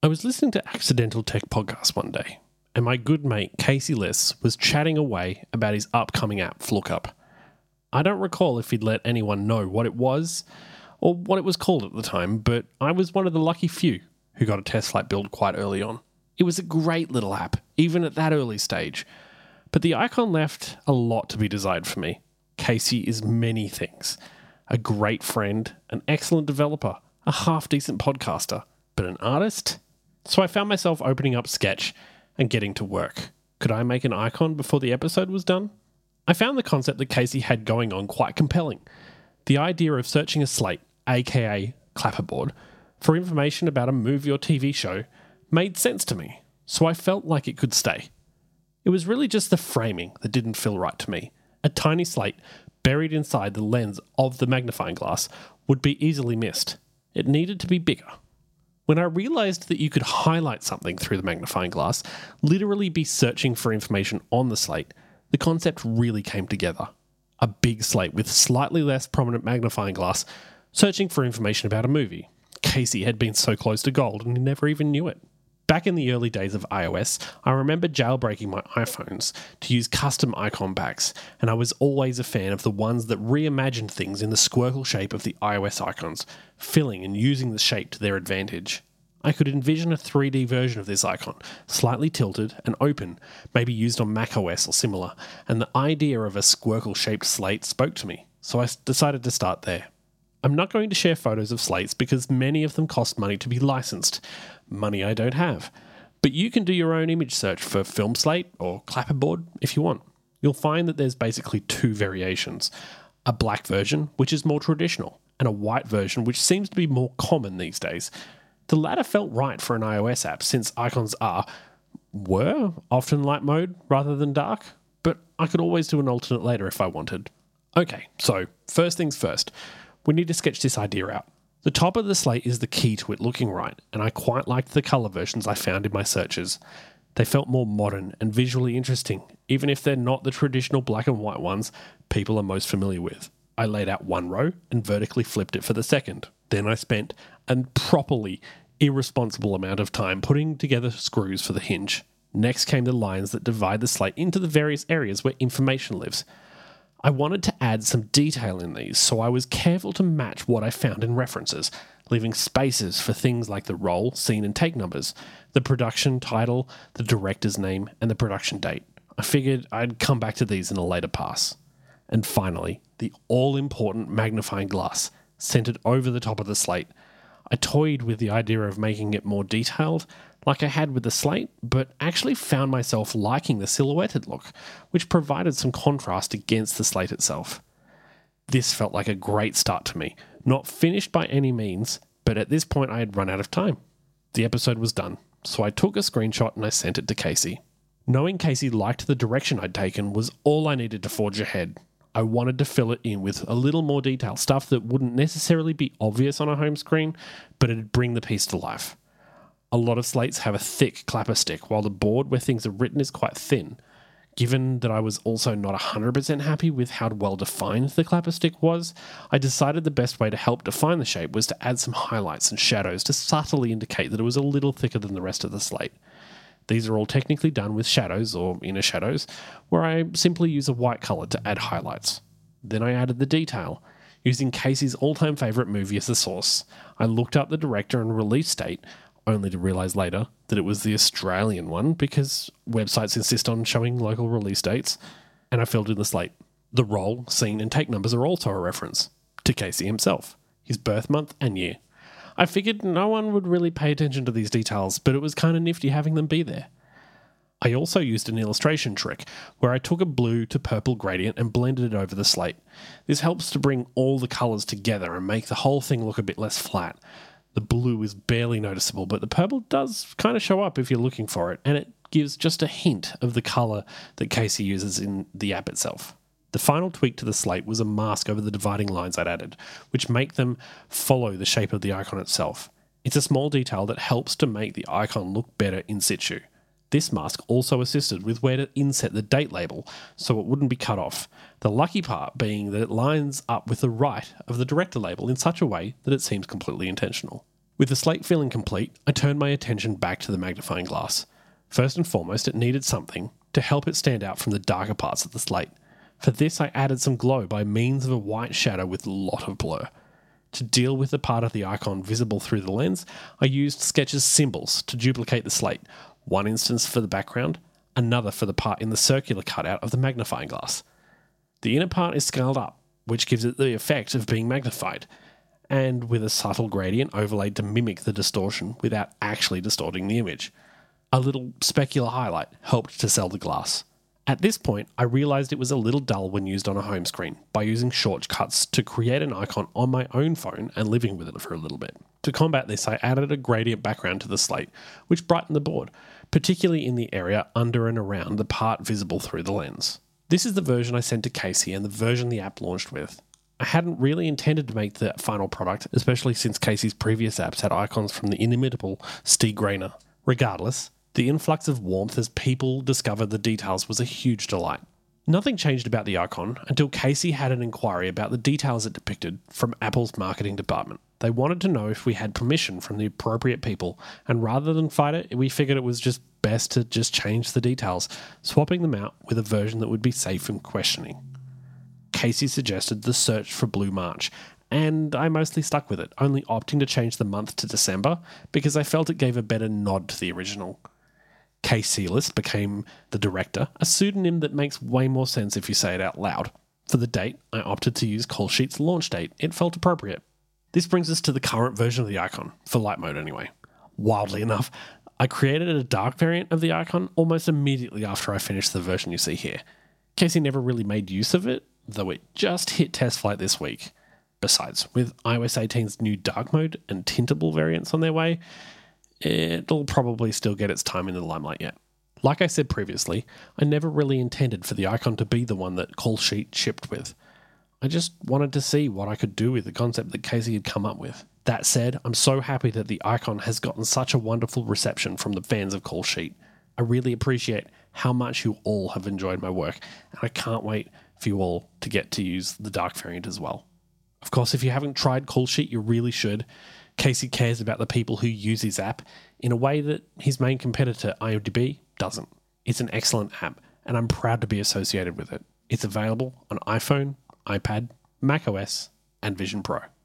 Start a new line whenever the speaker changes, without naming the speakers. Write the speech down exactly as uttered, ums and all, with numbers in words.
I was listening to Accidental Tech Podcast one day, and my good mate Casey Liss was chatting away about his upcoming app, Flookup. I don't recall if he'd let anyone know what it was or what it was called at the time, but I was one of the lucky few who got a test flight build quite early on. It was a great little app, even at that early stage. But the icon left a lot to be desired for me. Casey is many things. A great friend, an excellent developer, a half-decent podcaster, but an artist? So I found myself opening up Sketch and getting to work. Could I make an icon before the episode was done? I found the concept that Casey had going on quite compelling. The idea of searching a slate, aka clapperboard, for information about a movie or T V show made sense to me, so I felt like it could stay. It was really just the framing that didn't feel right to me. A tiny slate buried inside the lens of the magnifying glass would be easily missed. It needed to be bigger. When I realised that you could highlight something through the magnifying glass, literally be searching for information on the slate, the concept really came together. A big slate with slightly less prominent magnifying glass, searching for information about a movie. Casey had been so close to gold and he never even knew it. Back in the early days of iOS, I remember jailbreaking my iPhones to use custom icon packs, and I was always a fan of the ones that reimagined things in the squircle shape of the iOS icons, filling and using the shape to their advantage. I could envision a three D version of this icon, slightly tilted and open, maybe used on macOS or similar, and the idea of a squircle-shaped slate spoke to me, so I decided to start there. I'm not going to share photos of slates because many of them cost money to be licensed, money I don't have. But you can do your own image search for film slate or clapperboard if you want. You'll find that there's basically two variations. A black version, which is more traditional, and a white version, which seems to be more common these days. The latter felt right for an iOS app since icons are, were, often light mode rather than dark, but I could always do an alternate later if I wanted. Okay, so first things first. We need to sketch this idea out. The top of the slate is the key to it looking right, and I quite liked the colour versions I found in my searches. They felt more modern and visually interesting, even if they're not the traditional black and white ones people are most familiar with. I laid out one row and vertically flipped it for the second. Then I spent a properly irresponsible amount of time putting together screws for the hinge. Next came the lines that divide the slate into the various areas where information lives. I wanted to add some detail in these, so I was careful to match what I found in references, leaving spaces for things like the role, scene and take numbers, the production title, the director's name, and the production date. I figured I'd come back to these in a later pass. And finally, the all-important magnifying glass, centered over the top of the slate. I toyed with the idea of making it more detailed, like I had with the slate, but actually found myself liking the silhouetted look, which provided some contrast against the slate itself. This felt like a great start to me, not finished by any means, but at this point I had run out of time. The episode was done, so I took a screenshot and I sent it to Casey. Knowing Casey liked the direction I'd taken was all I needed to forge ahead. I wanted to fill it in with a little more detail, stuff that wouldn't necessarily be obvious on a home screen, but it'd bring the piece to life. A lot of slates have a thick clapper stick, while the board where things are written is quite thin. Given that I was also not one hundred percent happy with how well defined the clapper stick was, I decided the best way to help define the shape was to add some highlights and shadows to subtly indicate that it was a little thicker than the rest of the slate. These are all technically done with shadows or inner shadows, where I simply use a white colour to add highlights. Then I added the detail, using Casey's all-time favourite movie as the source. I looked up the director and release date, only to realise later that it was the Australian one because websites insist on showing local release dates, and I filled in the slate. The role, scene and take numbers are also a reference to Casey himself, his birth month and year. I figured no one would really pay attention to these details, but it was kind of nifty having them be there. I also used an illustration trick where I took a blue to purple gradient and blended it over the slate. This helps to bring all the colours together and make the whole thing look a bit less flat. The blue is barely noticeable, but the purple does kind of show up if you're looking for it, and it gives just a hint of the colour that Casey uses in the app itself. The final tweak to the slate was a mask over the dividing lines I'd added, which make them follow the shape of the icon itself. It's a small detail that helps to make the icon look better in situ. This mask also assisted with where to inset the date label so it wouldn't be cut off. The lucky part being that it lines up with the right of the director label in such a way that it seems completely intentional. With the slate feeling complete, I turned my attention back to the magnifying glass. First and foremost, it needed something to help it stand out from the darker parts of the slate. For this, I added some glow by means of a white shadow with a lot of blur. To deal with the part of the icon visible through the lens, I used Sketch's symbols to duplicate the slate, one instance for the background, another for the part in the circular cutout of the magnifying glass. The inner part is scaled up, which gives it the effect of being magnified, and with a subtle gradient overlaid to mimic the distortion without actually distorting the image. A little specular highlight helped to sell the glass. At this point, I realised it was a little dull when used on a home screen by using shortcuts to create an icon on my own phone and living with it for a little bit. To combat this, I added a gradient background to the slate, which brightened the board, particularly in the area under and around the part visible through the lens. This is the version I sent to Casey and the version the app launched with. I hadn't really intended to make the final product, especially since Casey's previous apps had icons from the inimitable Stieg Rayner. Regardless, the influx of warmth as people discovered the details was a huge delight. Nothing changed about the icon until Casey had an inquiry about the details it depicted from Apple's marketing department. They wanted to know if we had permission from the appropriate people, and rather than fight it, we figured it was just best to just change the details, swapping them out with a version that would be safe from questioning. Casey suggested the search for Blue March, and I mostly stuck with it, only opting to change the month to December because I felt it gave a better nod to the original. Casey List became the director, a pseudonym that makes way more sense if you say it out loud. For the date, I opted to use Callsheet's launch date. It felt appropriate. This brings us to the current version of the icon, for light mode anyway. Wildly enough, I created a dark variant of the icon almost immediately after I finished the version you see here. Casey never really made use of it, though it just hit test flight this week. Besides, with iOS eighteen's new dark mode and tintable variants on their way, it'll probably still get its time in the limelight yet. Like I said previously, I never really intended for the icon to be the one that Callsheet shipped with. I just wanted to see what I could do with the concept that Casey had come up with. That said, I'm so happy that the icon has gotten such a wonderful reception from the fans of Callsheet. I really appreciate how much you all have enjoyed my work, and I can't wait for you all to get to use the dark variant as well. Of course, if you haven't tried Callsheet, you really should. Casey cares about the people who use his app in a way that his main competitor, IMDb, doesn't. It's an excellent app, and I'm proud to be associated with it. It's available on iPhone, iPad, macOS, and Vision Pro.